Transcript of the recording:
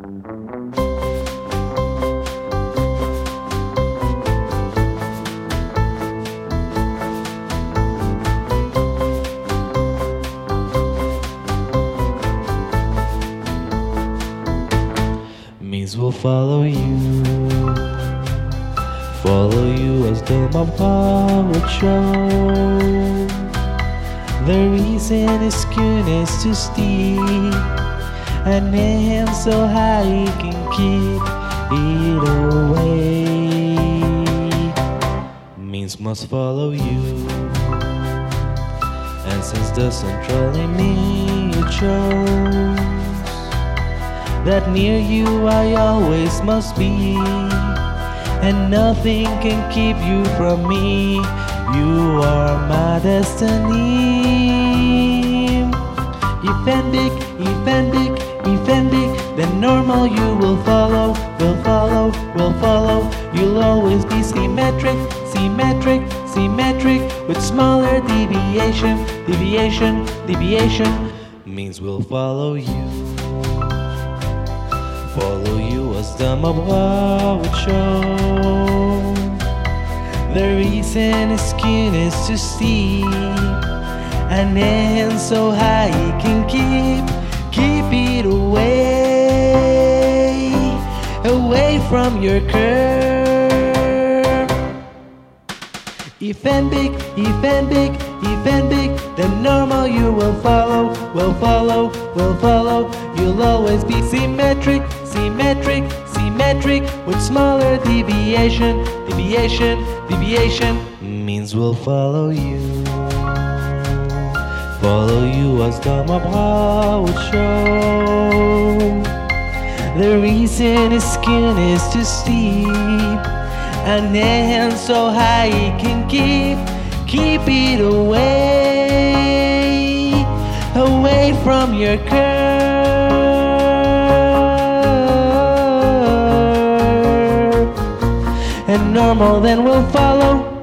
Means will follow you as the mob would show. The reason is skin is too steep, and hand so high he can keep it away. Means must follow you, and since the centrally me you chose, that near you I always must be, and nothing can keep you from me. You are my destiny. Effendic, then normal you will follow, will follow. You'll always be symmetric, with smaller deviation, means will follow you. Follow you as the mob would show. The reason his skin is too steep, and hand so high he can keep it away from your curve. Effendic, then normal you will follow, will follow. You'll always be symmetric, with smaller deviation, means will follow you. Follow you as the mob would show. The reason his skin is too steep, and hand so high he can keep it away from your curve. And normal then will follow.